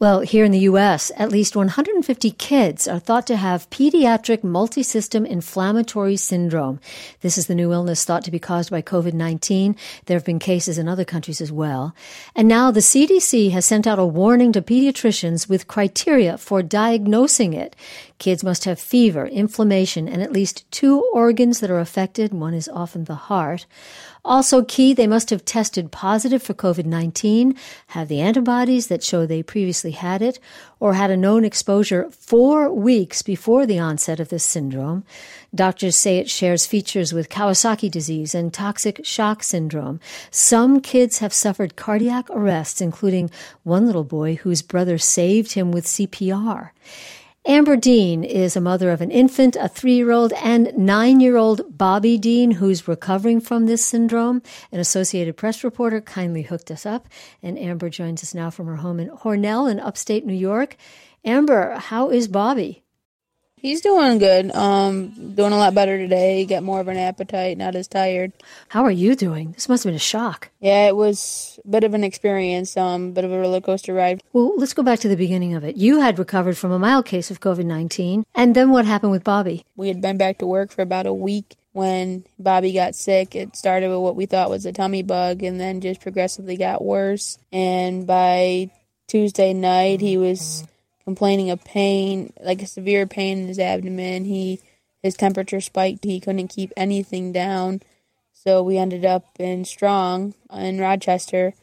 Well, here in the U.S., at least 150 kids are thought to have pediatric multisystem inflammatory syndrome. This is the new illness thought to be caused by COVID-19. There have been cases in other countries as well. And now the CDC has sent out a warning to pediatricians with criteria for diagnosing it. Kids must have fever, inflammation, and at least 2 organs that are affected. One is often the heart. Also key, they must have tested positive for COVID-19, have the antibodies that show they previously had it, or had a known exposure 4 weeks before the onset of this syndrome. Doctors say it shares features with Kawasaki disease and toxic shock syndrome. Some kids have suffered cardiac arrests, including one little boy whose brother saved him with CPR. Amber Dean is a mother of an infant, a 3-year-old, and 9-year-old Bobby Dean, who's recovering from this syndrome. An Associated Press reporter kindly hooked us up, and Amber joins us now from her home in Hornell in upstate New York. Amber, how is Bobby? He's doing good. Doing a lot better today. He got more of an appetite, not as tired. How are you doing? This must have been a shock. Yeah, it was a bit of an experience, bit of a roller coaster ride. Well, let's go back to the beginning of it. You had recovered from a mild case of COVID-19, and then what happened with Bobby? We had been back to work for about a week when Bobby got sick. It started with what we thought was a tummy bug and then just progressively got worse. And by Tuesday night, he was complaining of pain, like a severe pain in his abdomen. His temperature spiked. He couldn't keep anything down. So we ended up in Strong in Rochester,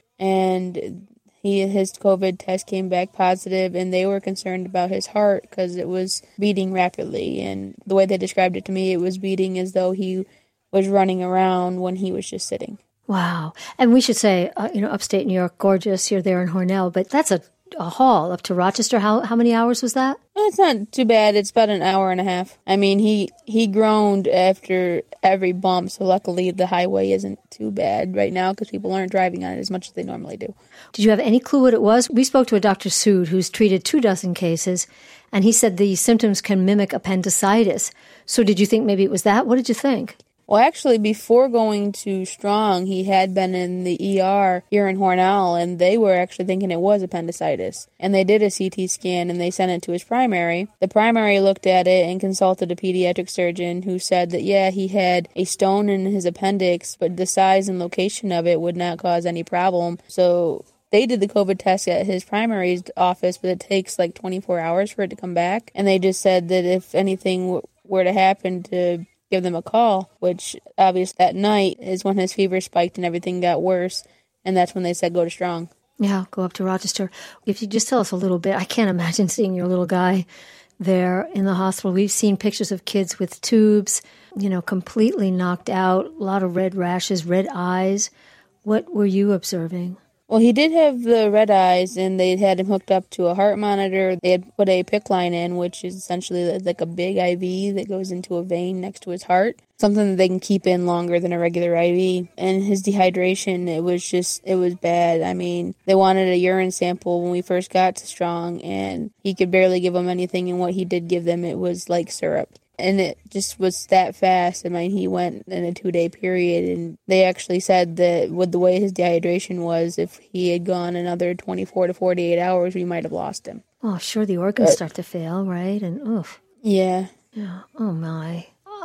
and his COVID test came back positive, and they were concerned about his heart because it was beating rapidly. And the way they described it to me, it was beating as though he was running around when he was just sitting. Wow. And we should say, upstate New York, gorgeous. You're there in Hornell, but that's a haul up to Rochester. How many hours was that? It's not too bad. It's about an hour and a half. I mean, he groaned after every bump, so luckily the highway isn't too bad right now because people aren't driving on it as much as they normally do. Did you have any clue what it was? We spoke to a Dr. Sood who's treated 24 cases, and he said the symptoms can mimic appendicitis. So did you think maybe it was that? What did you think? Well, actually, before going to Strong, he had been in the ER here in Hornell, and they were actually thinking it was appendicitis. And they did a CT scan, and they sent it to his primary. The primary looked at it and consulted a pediatric surgeon who said that, yeah, he had a stone in his appendix, but the size and location of it would not cause any problem. So they did the COVID test at his primary office, but it takes like 24 hours for it to come back. And they just said that if anything were to happen, to give them a call, which obviously that night is when his fever spiked and everything got worse, and that's when they said go to Strong. Yeah, go up to Rochester. If you just tell us a little bit, I can't imagine seeing your little guy there in the hospital. We've seen pictures of kids with tubes, completely knocked out, a lot of red rashes, red eyes. What were you observing? Well, he did have the red eyes, and they had him hooked up to a heart monitor. They had put a PICC line in, which is essentially like a big IV that goes into a vein next to his heart, something that they can keep in longer than a regular IV. And his dehydration, it was bad. I mean, they wanted a urine sample when we first got to Strong, and he could barely give them anything, and what he did give them, it was like syrup. And it just was that fast. I mean, he went in a 2-day period, and they actually said that with the way his dehydration was, if he had gone another 24 to 48 hours, we might have lost him. Oh, sure, the organs start to fail, right? And oof. Yeah. Oh, my.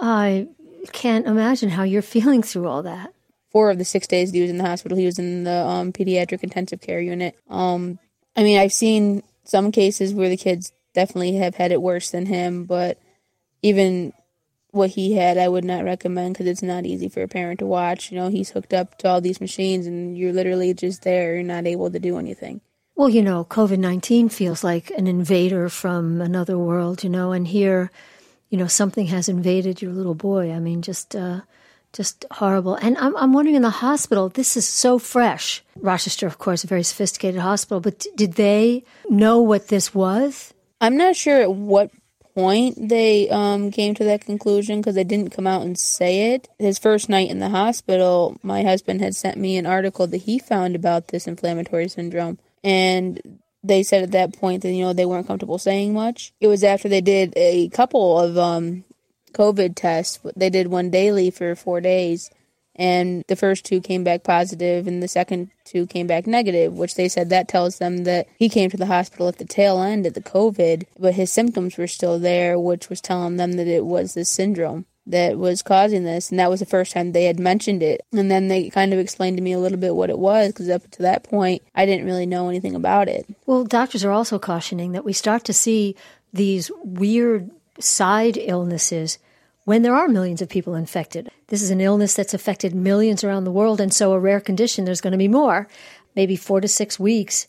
I can't imagine how you're feeling through all that. 4 of the 6 days he was in the hospital, he was in the pediatric intensive care unit. I've seen some cases where the kids definitely have had it worse than him, but even what he had, I would not recommend because it's not easy for a parent to watch. He's hooked up to all these machines and you're literally just there. You're not able to do anything. Well, COVID-19 feels like an invader from another world, and here, something has invaded your little boy. I mean, just horrible. And I'm wondering, in the hospital, this is so fresh. Rochester, of course, a very sophisticated hospital, but did they know what this was? I'm not sure at what point they came to that conclusion because they didn't come out and say it. His first night in the hospital, my husband had sent me an article that he found about this inflammatory syndrome, and they said at that point that they weren't comfortable saying much. It was after they did a couple of COVID tests. They did one daily for 4 days, And the first 2 came back positive, and the second 2 came back negative, which they said that tells them that he came to the hospital at the tail end of the COVID, but his symptoms were still there, which was telling them that it was this syndrome that was causing this. And that was the first time they had mentioned it. And then they kind of explained to me a little bit what it was, because up to that point, I didn't really know anything about it. Well, doctors are also cautioning that we start to see these weird side illnesses when there are millions of people infected. This is an illness that's affected millions around the world, and so a rare condition, there's going to be more. Maybe 4 to 6 weeks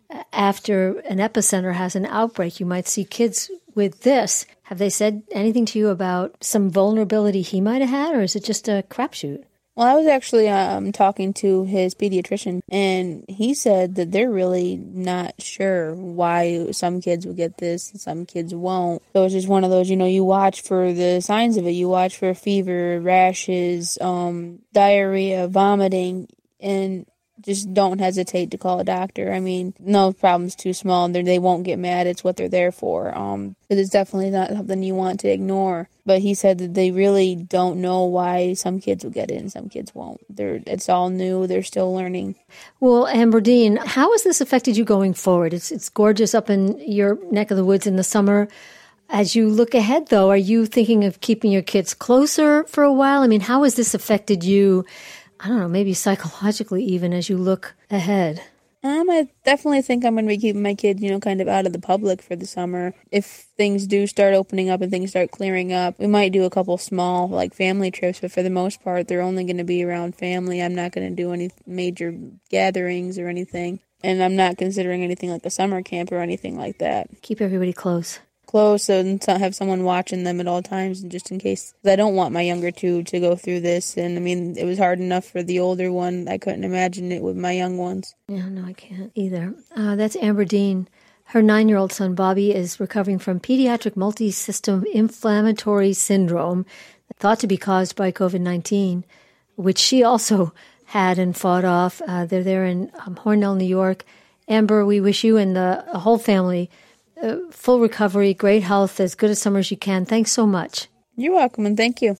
after an epicenter has an outbreak, you might see kids with this. Have they said anything to you about some vulnerability he might have had, or is it just a crapshoot? Well, I was actually talking to his pediatrician, and he said that they're really not sure why some kids will get this and some kids won't. So it's just one of those, you watch for the signs of it. You watch for fever, rashes, diarrhia, vomiting, and just don't hesitate to call a doctor. I mean, no problem's too small. They won't get mad. It's what they're there for. But it's definitely not something you want to ignore. But he said that they really don't know why some kids will get it and some kids won't. It's all new. They're still learning. Well, Amber Dean, how has this affected you going forward? It's gorgeous up in your neck of the woods in the summer. As you look ahead, though, are you thinking of keeping your kids closer for a while? I mean, how has this affected you, I don't know, maybe psychologically even, as you look ahead? I definitely think I'm going to be keeping my kid, kind of out of the public for the summer. If things do start opening up and things start clearing up, we might do a couple small, family trips, but for the most part, they're only going to be around family. I'm not going to do any major gatherings or anything, and I'm not considering anything like a summer camp or anything like that. Keep everybody close and have someone watching them at all times, and just in case. I don't want my younger 2 to go through this, and I mean, it was hard enough for the older one. I couldn't imagine it with my young ones. Yeah, no, I can't either. That's Amber Dean. Her 9-year-old son, Bobby, is recovering from pediatric multi-system inflammatory syndrome, thought to be caused by COVID-19, which she also had and fought off. They're there in Hornell, New York. Amber, we wish you and the whole family full recovery, great health, as good a summer as you can. Thanks so much. You're welcome, and thank you.